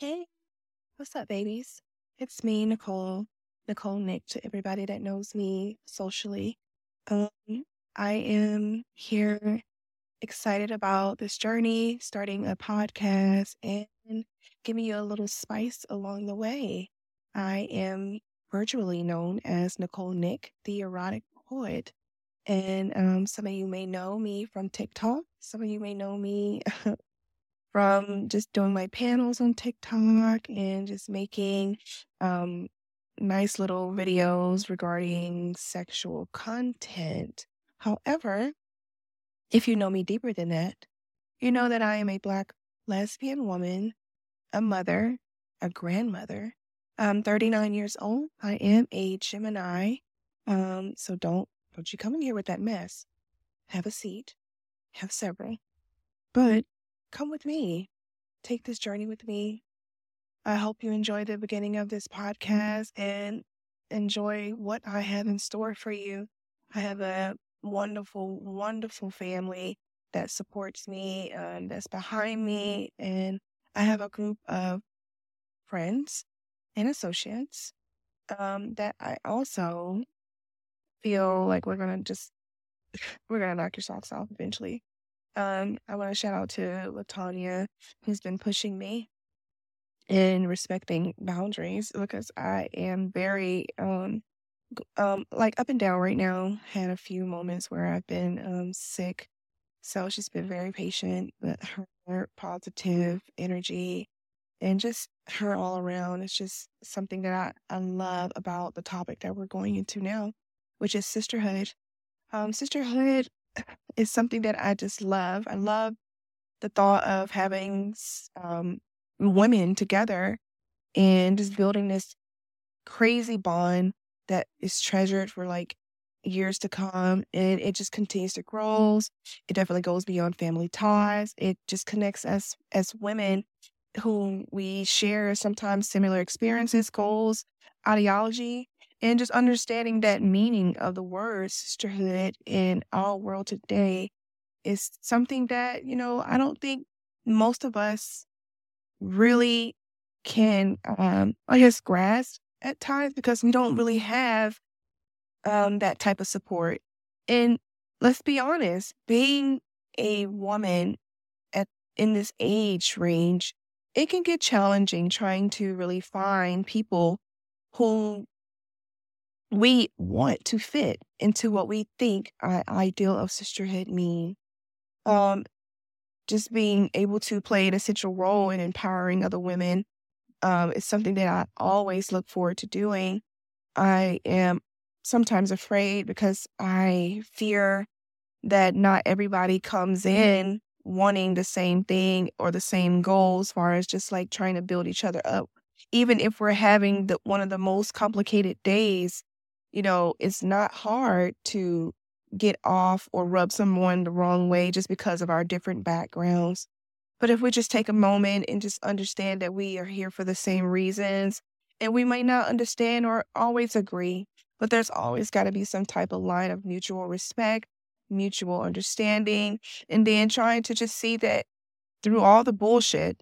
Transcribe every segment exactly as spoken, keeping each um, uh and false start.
Hey, what's up, babies? It's me, Nicole, Nicole Nick, to everybody that knows me socially. Um, I am here excited about this journey, starting a podcast and giving you a little spice along the way. I am virtually known as Nicole Nick, the erotic poet. And um, some of you may know me from TikTok. Some of you may know me from just doing my panels on TikTok and just making um, nice little videos regarding sexual content. However, if you know me deeper than that, you know that I am a Black lesbian woman, a mother, a grandmother. I'm thirty-nine years old. I am a Gemini. Um, so don't don't you come in here with that mess. Have a seat. Have several. But come with me. Take this journey with me. I hope you enjoy the beginning of this podcast and enjoy what I have in store for you. I have a wonderful, wonderful family that supports me, um, that's behind me, and I have a group of friends and associates um, that I also feel like we're gonna just we're gonna knock your socks off eventually. Um, I want to shout out to Latanya, who's been pushing me in respecting boundaries because I am very um g- um like up and down right now. Had a few moments where I've been um sick. So she's been very patient, but her positive energy and just her all around is just something that I, I love about the topic that we're going into now, which is sisterhood. Um sisterhood is something that I just love. I love the thought of having s- um women together and just building this crazy bond that is treasured for like years to come. And it just continues to grow. It definitely goes beyond family ties. It just connects us as women who we share sometimes similar experiences, goals, ideology, and just understanding that meaning of the word sisterhood in our world today is something that, you know, I don't think most of us really can, um, I guess, grasp at times because we don't really have um, that type of support. And let's be honest, being a woman at in this age range, it can get challenging trying to really find people who we want to fit into what we think our ideal of sisterhood mean. Um, just being able to play an essential role in empowering other women um, is something that I always look forward to doing. I am sometimes afraid because I fear that not everybody comes in wanting the same thing or the same goal as far as just like trying to build each other up. Even if we're having the, one of the most complicated days, you know, it's not hard to get off or rub someone the wrong way just because of our different backgrounds. But if we just take a moment and just understand that we are here for the same reasons, and we might not understand or always agree, but there's always got to be some type of line of mutual respect, mutual understanding, and then trying to just see that through all the bullshit,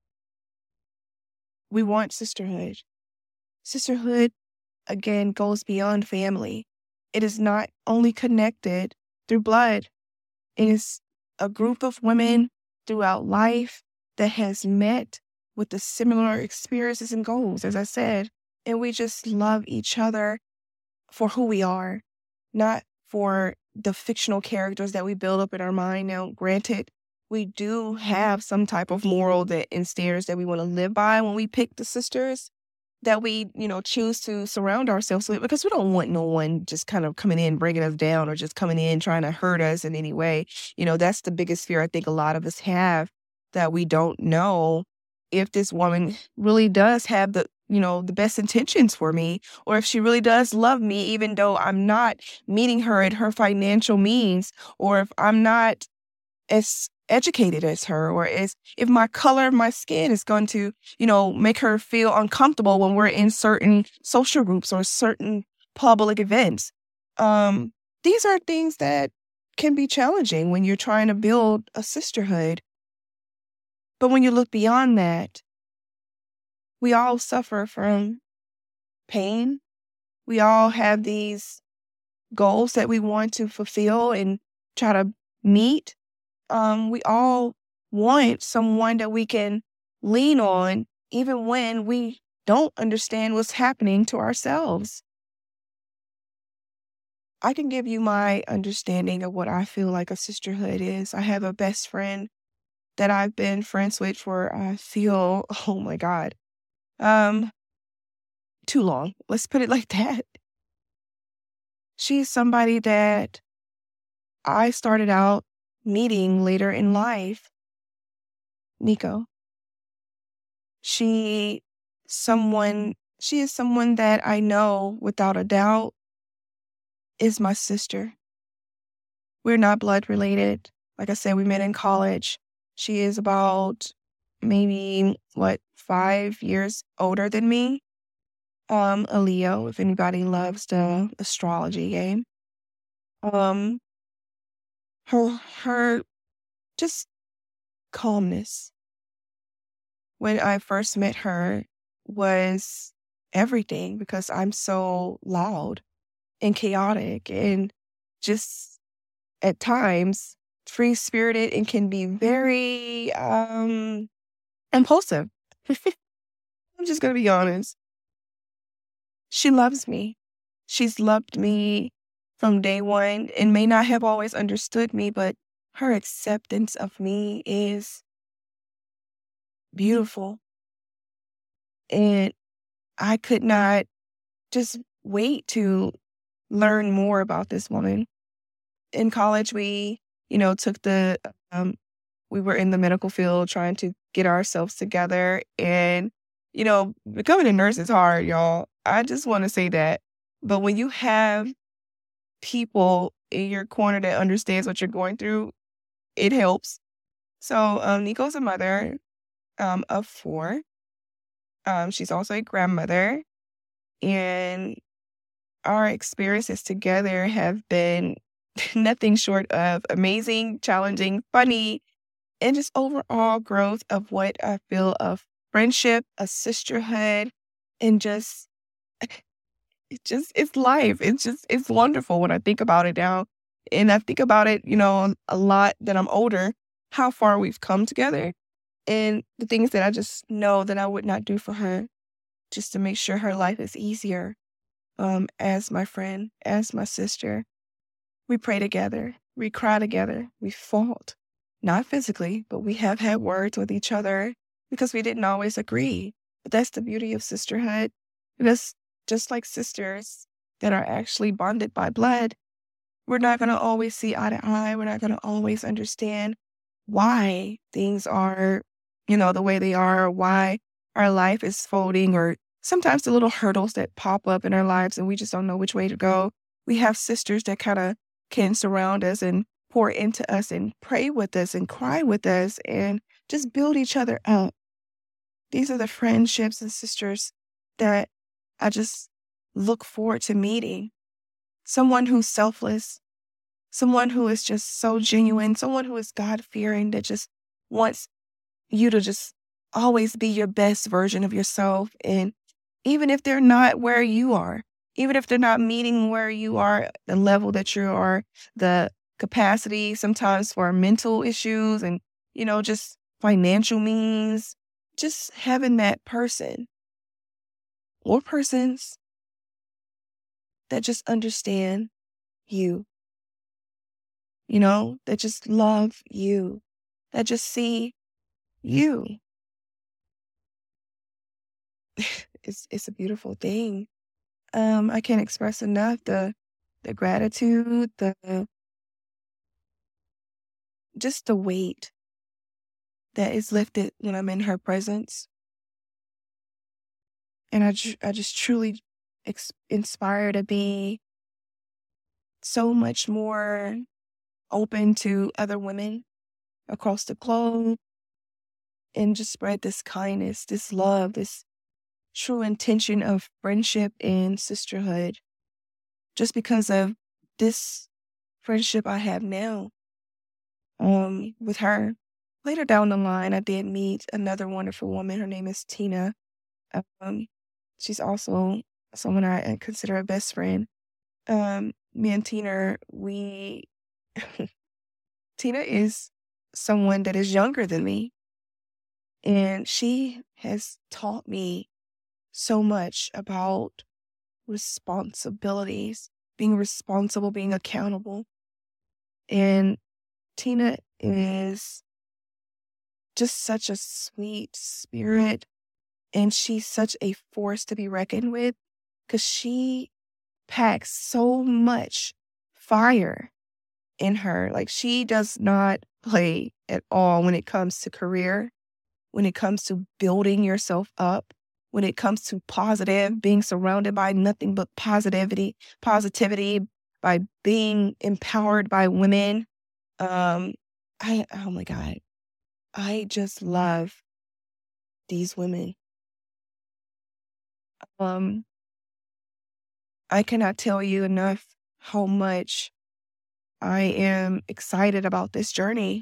we want sisterhood. Sisterhood, again, goes beyond family. It is not only connected through blood, it is a group of women throughout life that has met with the similar experiences and goals, as I said. And we just love each other for who we are, not for the fictional characters that we build up in our mind. Now, granted, we do have some type of moral that and standards that we want to live by when we pick the sisters that we, you know, choose to surround ourselves with because we don't want no one just kind of coming in, breaking us down or just coming in trying to hurt us in any way. You know, that's the biggest fear I think a lot of us have, that we don't know if this woman really does have the, you know, the best intentions for me, or if she really does love me, even though I'm not meeting her at her financial means, or if I'm not as educated as her, or as if my color of my skin is going to, you know, make her feel uncomfortable when we're in certain social groups or certain public events. Um, these are things that can be challenging when you're trying to build a sisterhood. But when you look beyond that, we all suffer from pain. We all have these goals that we want to fulfill and try to meet. Um, we all want someone that we can lean on, even when we don't understand what's happening to ourselves. I can give you my understanding of what I feel like a sisterhood is. I have a best friend that I've been friends with for, I feel, oh my God, um, too long. Let's put it like that. She's somebody that I started out meeting later in life. Nico. She someone she is someone that I know without a doubt is my sister. We're not blood related. Like I said, we met in college. She is about maybe what five years older than me. Um, a Leo, if anybody loves the astrology game. Um, her her just calmness when I first met her was everything because I'm so loud and chaotic and just at times free spirited and can be very um impulsive. I'm just gonna be honest. She loves me. She's loved me from day one and may not have always understood me, but her acceptance of me is beautiful. And I could not just wait to learn more about this woman. In college, we, you know, took the, um, we were in the medical field trying to get ourselves together. And, you know, becoming a nurse is hard, y'all. I just want to say that. But when you have people in your corner that understands what you're going through, it helps. So um, Nico's a mother um, of four. Um, she's also a grandmother. And our experiences together have been nothing short of amazing, challenging, funny, and just overall growth of what I feel of friendship, a sisterhood, and just it just it's life. It's just it's wonderful when I think about it now. And I think about it, you know, a lot that I'm older, how far we've come together and the things that I just know that I would not do for her just to make sure her life is easier. Um, as my friend, as my sister. We pray together. We cry together. We fought. Not physically, but we have had words with each other because we didn't always agree. But that's the beauty of sisterhood. Because just like sisters that are actually bonded by blood, we're not going to always see eye to eye. We're not going to always understand why things are, you know, the way they are, or why our life is folding, or sometimes the little hurdles that pop up in our lives and we just don't know which way to go. We have sisters that kind of can surround us and pour into us and pray with us and cry with us and just build each other up. These are the friendships and sisters that I just look forward to meeting. Someone who's selfless, someone who is just so genuine, someone who is God-fearing that just wants you to just always be your best version of yourself. And even if they're not where you are, even if they're not meeting where you are, the level that you are, the capacity sometimes for mental issues and, you know, just financial means, just having that person or persons that just understand you, you know, that just love you, that just see you. It's it's a beautiful thing. Um, I can't express enough the the gratitude, the just the weight that is lifted when I'm in her presence. And I, ju- I just truly ex- inspire to be so much more open to other women across the globe and just spread this kindness, this love, this true intention of friendship and sisterhood just because of this friendship I have now um, with her. Later down the line, I did meet another wonderful woman. Her name is Tina. Um, she's also someone I I consider a best friend. Um, me and Tina, we Tina is someone that is younger than me, and she has taught me so much about responsibilities, being responsible, being accountable. And Tina is just such a sweet spirit, and she's such a force to be reckoned with because she packs so much fire in her. Like, she does not play at all when it comes to career, when it comes to building yourself up, when it comes to positive, being surrounded by nothing but positivity, positivity, by being empowered by women. Um, I, oh my God, I just love these women. Um, I cannot tell you enough how much I am excited about this journey.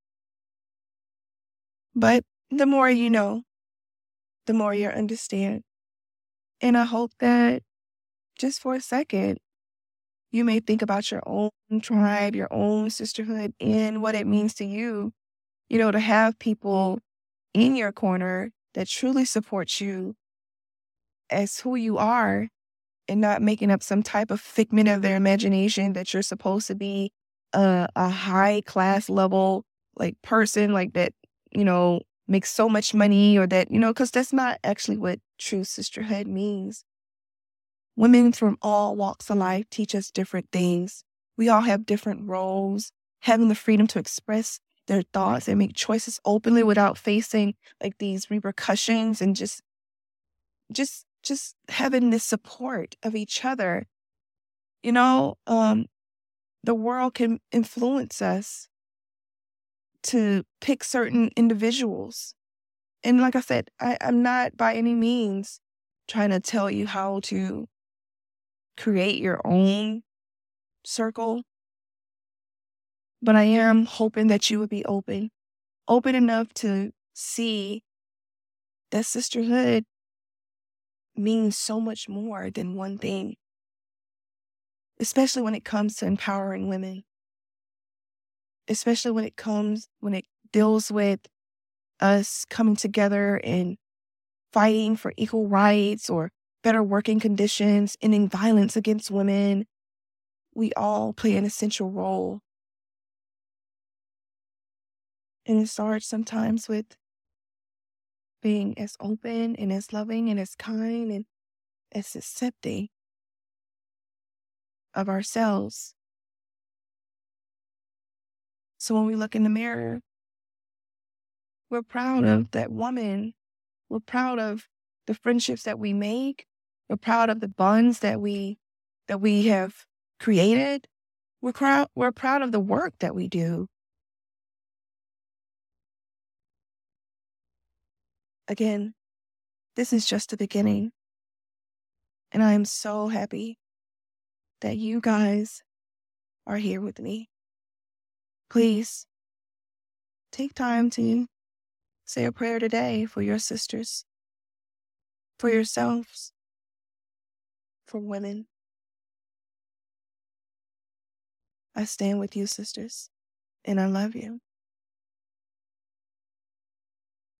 But the more you know, the more you understand. And I hope that just for a second, you may think about your own tribe, your own sisterhood, and what it means to you, you know, to have people in your corner that truly support you as who you are and not making up some type of figment of their imagination that you're supposed to be a, a high class level like person like that, you know, makes so much money or that, you know, because that's not actually what true sisterhood means. Women from all walks of life teach us different things. We all have different roles. Having the freedom to express their thoughts and make choices openly without facing like these repercussions and just just just having this support of each other. You know, um, the world can influence us to pick certain individuals. And like I said, I, I'm not by any means trying to tell you how to create your own circle, but I am hoping that you would be open, open enough to see that sisterhood means so much more than one thing, especially when it comes to empowering women, especially when it comes, when it deals with us coming together and fighting for equal rights or better working conditions, ending violence against women. We all play an essential role. And it starts sometimes with being as open and as loving and as kind and as accepting of ourselves. So when we look in the mirror, we're proud of that woman. We're proud of the friendships that we make. We're proud of the bonds that we that we have created. We're proud, we're proud of the work that we do. Again, this is just the beginning. And I am so happy that you guys are here with me. Please take time to say a prayer today for your sisters, for yourselves, for women. I stand with you, sisters, and I love you.